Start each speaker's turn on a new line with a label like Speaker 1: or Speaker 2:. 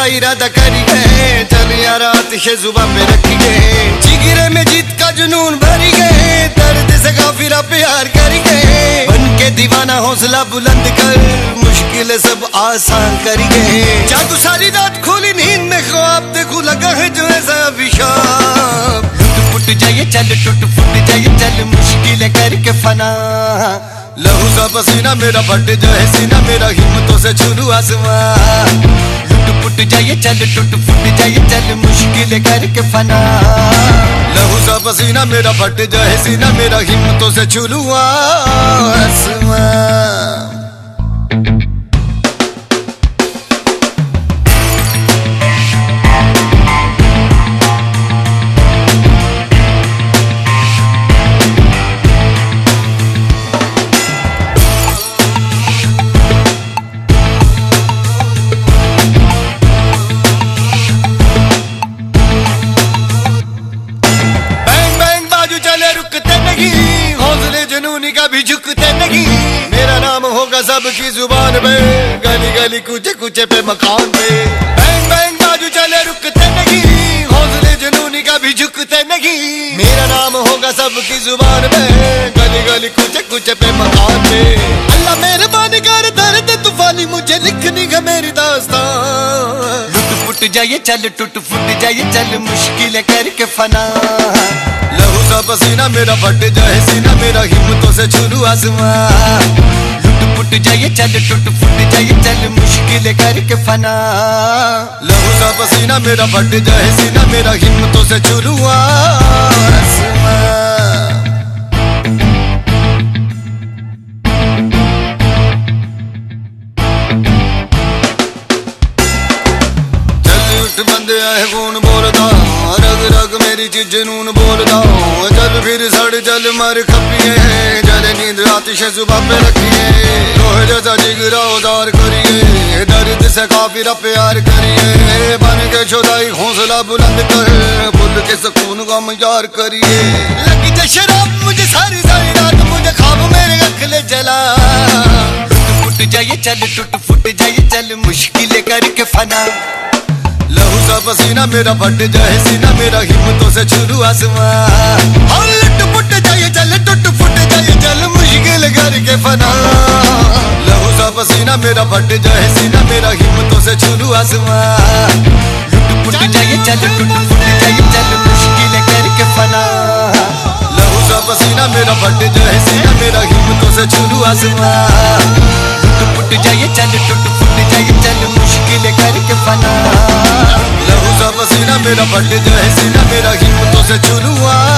Speaker 1: इरादा करिए, चल यार आतिश जुबान पे रखिए, जिगरे में जीत का जुनून भरिए, दर्द से काफिरा प्यार करिए, बन के दीवाना हौसला बुलंद कर, मुश्किल सब आसान करिए। जादू सारी रात खोली नींद में ख्वाब देखूं लगा है जो ऐसा अभिशाप, लुट फुट जाइए चल टूट फुट जाइए चल मुश्किल करके फना, लहू सा पसीना मेरा फट जाए सीना मेरा हिम्मतों से छू आसमां, लुट फुट जाइए चल टूट फुट जाइए चल मुश्किल करके फना, लहू सा पसीना मेरा फट जाए सीना मेरा हिम्मतों से छू आसमां। का भी झुकते नहीं, मेरा नाम होगा सबकी जुबान पे, गली गली कूचे कूचे पे मकान पे, बैंग बैंग बाजू चले रुकते नहीं, हौसले जुनूनी का भी झुकते नहीं, मेरा नाम होगा सबकी जुबान पे, गली गली कूचे कूचे पे मकान पे। अल्लाह मेहरबानी कर दर्द तूफानी मुझे लिखनी है मेरी दास्तान, लुट फुट जाइए चल टूट फुट जाइए चल मुश्किल करके फना, लहू सा पसीना मेरा फट जाए सीना मेरा हिम्मतों से छू आसमां, लुट फुट जाइए चल टूट फुट जाइए चल मुश्किल करके फना, लहू सा पसीना मेरा फट जाए सीना मेरा हिम्मतों से छू आसमां। बंदे आए कौन बोलदा, रग रग मेरी चीज जनून बोलदा, चल फिर सड़ चल मर खपिए, चले नींद आतिश जुबान पे रखिए, लोहे जैसा जिगरा उदार करिए, दर्द से काफिरा प्यार करिए, बन के खुदाई हौसला बुलंद कर, भूल के सुकून का मजार करिए। लगी जो शराब मुझे सारी सारी रात मुझे ख्वाब मेरे अखले जला, टूट फुट जाइए चल टूट फुट जाइए चल मुश्किल करके फना, लहू सा पसीना मेरा फट जाए सीना मेरा हिम्मतों से छू आसमां, लुट फुट जाइए चल टूट फुट जाइए चल मुश्किल करके फना, लहू सा पसीना मेरा फट जाए सीना मेरा हिम्मतों से छू आसमां, लुट फुट जाइए चल टूट फुट जाइए चल मुश्किल करके फना, लहू सा पसीना मेरा फट जाए सीना मेरा हिम्मतों से छू आसमां, लुट फुट जाइए चल टूट फुट जाइए चल मुश्किल करके फना, लहू सा पसीना मेरा फट जाए सीना मेरा हिम्मतों से छू